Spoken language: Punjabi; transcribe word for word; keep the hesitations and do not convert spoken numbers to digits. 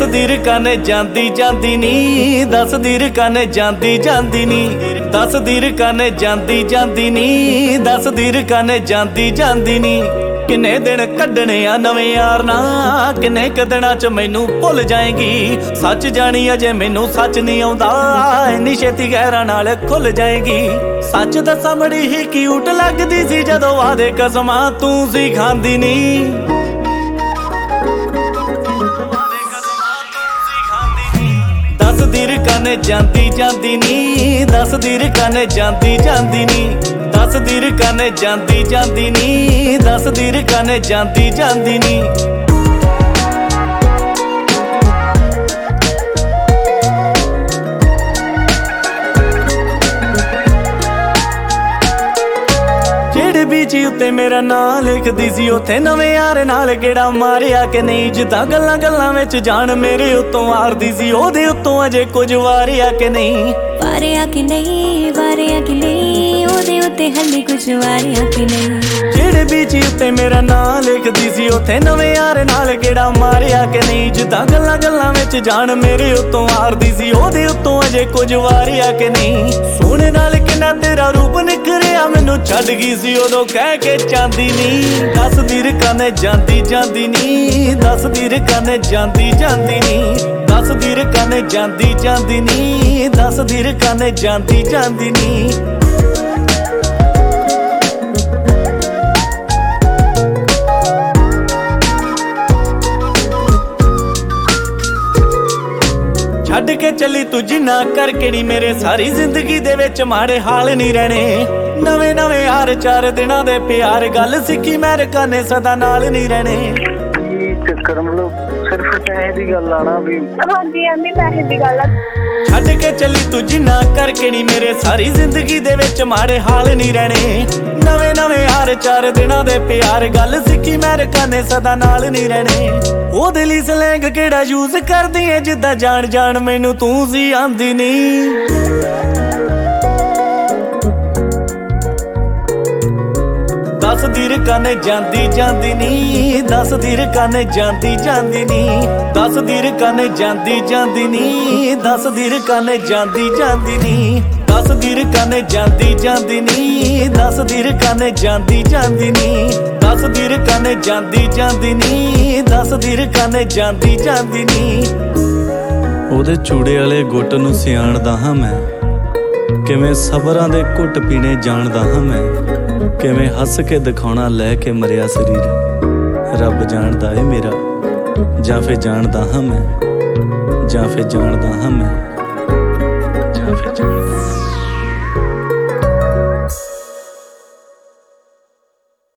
ਦਸਦੀ ਰਕਾਨੇ ਜਾਂਦੀ ਜਾਂਦੀ ਨੀ, ਦਸਦੀ ਰਕਾਨੇ ਜਾਂਦੀ ਜਾਂਦੀ ਨੀ, ਦਸਦੀ ਰਕਾਨੇ ਜਾਂਦੀ ਜਾਂਦੀ ਨੀ, ਦਸਦੀ ਰਕਾਨੇ ਜਾਂਦੀ ਜਾਂਦੀ ਨੀ। ਕਿੰਨੇ ਦਿਨ ਕੱਢਣੇ ਆ ਨਵੇਂ ਯਾਰ ਨਾ, ਕਿੰਨੇ ਕ ਦਿਨਾਂ ਚ ਮੈਨੂੰ ਭੁੱਲ ਜਾਏਗੀ। ਸੱਚ ਜਾਣੀ ਅਜੇ ਮੈਨੂੰ ਸੱਚ ਨਹੀਂ ਆਉਂਦਾ, ਇੰਨੀ ਛੇਤੀ ਗਹਿਰਾਂ ਨਾਲ ਖੁੱਲ ਜਾਏਗੀ। ਸੱਚ ਦੱਸਾਂ ਬੜੀ ਹੀ ਕਿਊਟ ਲੱਗਦੀ ਸੀ ਜਦੋਂ ਵਾਦੇ ਕਸਮਾਂ ਤੂੰ ਸੀ ਖਾਂਦੀ ਨੀ। ਦਸਦੀ ਰਕਾਨੇ ਜਾਂਦੀ ਜਾਂਦੀ ਨੀ, ਦਸਦੀ ਰਕਾਨੇ ਜਾਂਦੀ ਜਾਂਦੀ ਨੀ, ਦਸਦੀ ਰਕਾਨੇ ਜਾਂਦੀ ਜਾਂਦੀ ਨੀ, ਦਸਦੀ ਰਕਾਨੇ ਜਾਂਦੀ ਜਾਂਦੀ ਨੀ। ਜਿਹੜੇ ਬੀਚ ਉੱਤੇ ਮੇਰਾ ਨਾਂ ਲਿਖਦੀ ਸੀ ਉੱਥੇ ਨਵੇਂ ਯਾਰ ਨਾਲ ਗੇੜਾ ਮਾਰਿਆ ਕਿ ਨਹੀਂ। ਜਿੱਦਾਂ ਗੱਲਾਂ ਗੱਲਾਂ ਵਿੱਚ ਜਾਣ ਮੇਰੇ ਉੱਤੋਂ ਆਰਦੀ ਸੀ, ਉਹਦੇ ਉੱਤੋਂ ਅਜੇ ਕੁਝ ਵਾਰਿਆ ਕਿ ਨਹੀਂ। ਵਾਰਿਆ ਕਿ ਨਹੀਂ, ਵਾਰਿਆ ਕਿ ਨਹੀਂ, ਉਹਦੇ ਉੱਤੇ ਹਲੇ ਕੁਝ ਵਾਰਿਆ ਕਿ ਨਹੀਂ। ਜਿਹੜੇ ਬੀਚ ਉੱਤੇ ਮੇਰਾ ਨਾਂ ਲਿਖਦੀ ਸੀ ਉੱਥੇ ਨਵੇਂ ਯਾਰ ਨਾਲ ਗੇੜਾ ਮਾਰਿਆ ਕਿ ਨਹੀਂ। ਜਿੱਦਾਂ ਗੱਲਾਂ ਗੱਲਾਂ ਵਿੱਚ ਜਾਣ ਮੇਰੇ ਉੱਤੋਂ ਆਰਦੀ ਸੀ, ਉਹਦੇ ਉੱਤੋਂ ਅਜੇ ਕੁਝ ਵਾਰਿਆ ਕਿ ਨਹੀਂ। ਸੋਹਣੇ ਨਾਲ ਕਿੰਨਾ ਤੇਰਾ ਰੂਪ ਨਿਖਰਿਆ, ਮੈਨੂੰ ਛੱਡ ਗਈ ਸੀ ਉਦੋਂ ਕਹਿ ਕੇ ਚਾਂਦੀ ਨੀ। ਦਸਦੀ ਰਕਾਨੇ ਜਾਂਦੀ ਜਾਂਦੀ ਨੀ, ਦਸਦੀ ਰਕਾਨੇ ਜਾਂਦੀ ਜਾਂਦੀ ਨੀ, ਦਸਦੀ ਰਕਾਨੇ ਜਾਂਦੀ ਜਾਂਦੀ ਨੀ, ਦਸਦੀ ਰਕਾਨੇ ਜਾਂਦੀ ਜਾਂਦੀ ਨੀ। ਛੱਡ ਕੇ ਚੱਲੀ ਤੂੰ ਜਿੰਨਾ ਕਰਕੇ ਨੀ, ਮੇਰੇ ਸਾਰੀ ਜ਼ਿੰਦਗੀ ਦੇ ਵਿੱਚ ਮਾੜੇ ਹਾਲ ਨਹੀਂ ਰਹਿਣੇ। ਨਵੇਂ ਨਵੇਂ ਯਾਰ ਚਾਰ ਦਿਨਾਂ ਦੇ ਪਿਆਰ, ਗੱਲ ਸਿੱਖੀ ਮੈਂ ਰਕਾਨੇ ਸਦਾ ਨਾਲ ਨਹੀਂ ਰਹਿਣੇ। ਚੱਕਰ ਮਤਲਬ ਸਿਰਫ ਪੈਸੇ ਦੀ ਗੱਲ ਆਣਾ ਵੀ। ਹਾਂਜੀ ਐਵੇਂ ਪੈਸੇ ਦੀ ਗੱਲ ਆ। ਛੱਡ ਕੇ ਚੱਲੀ ਤੂੰ ਜਿੰਨਾ ਕਰਕੇ ਨੀ, ਮੇਰੇ ਸਾਰੀ ਜ਼ਿੰਦਗੀ ਦੇ ਵਿੱਚ ਮਾੜੇ ਹਾਲ ਨਹੀਂ ਰਹਿਣੇ। ਨਵੇਂ ਨਵੇਂ ਯਾਰ ਚਾਰ ਦਿਨਾਂ ਦੇ ਪਿਆਰ, ਗੱਲ ਸਿੱਖੀ ਮੈਂ ਰਕਾਨੇ ਸਦਾ ਨਾਲ ਨਹੀਂ ਰਹਿਣੇ। ਉਹਦੇ ਲਈ ਸਲੈਂਗ ਕਿਹੜਾ ਯੂਜ਼ ਕਰਦੀ ਐ, ਜਿੱਦਾਂ ਜਾਣ ਜਾਣ ਮੈਨੂੰ ਤੂੰ ਸੀ ਆਂਦੀ ਨੀ। ਦਸਦੀ ਰਕਾਨੇ ਜਾਂਦੀ ਜਾਂਦੀ ਨੀ, ਦਸਦੀ ਰਕਾਨੇ ਜਾਂਦੀ ਜਾਂਦੀ ਨੀ, ਦਸਦੀ ਰਕਾਨੇ ਜਾਂਦੀ ਜਾਂਦੀ ਨੀ, ਦਸਦੀ ਰਕਾਨੇ ਜਾਂਦੀ ਜਾਂਦੀ ਨੀ, ਦਸਦੀ ਰਕਾਨੇ ਜਾਂਦੀ ਜਾਂਦੀ ਨੀ, ਦਸਦੀ ਰਕਾਨੇ ਜਾਂਦੀ ਜਾਂਦੀ ਨੀ, ਦਸਦੀ ਰਕਾਨੇ ਜਾਂਦੀ ਜਾਂਦੀ ਨੀ, ਦਸਦੀ ਰਕਾਨੇ ਜਾਂਦੀ ਜਾਂਦੀ ਨੀ। ਉਹਦੇ ਚੂੜੇ ਵਾਲੇ ਗੁੱਟ ਨੂੰ ਸਿਆਣਦਾ ਹਾਂ ਮੈਂ, ਕਿਵੇਂ ਸਬਰਾਂ ਦੇ ਘੁੱਟ ਪੀਣੇ ਜਾਣਦਾ ਹਾਂ ਮੈਂ। ਕਿਵੇਂ ਹੱਸ ਕੇ ਦਿਖਾਉਣਾ ਲੈ ਕੇ ਮਰਿਆ ਸਰੀਰ, ਰੱਬ ਜਾਣਦਾ ਏ ਮੇਰਾ। ਜਾਂ ਫਿਰ ਜਾਣਦਾ ਹਾਂ ਮੈਂ, ਜਾਂ ਫਿਰ ਜਾਣਦਾ ਹਾਂ ਮੈਂ, ਜਾਂ ਫਿਰ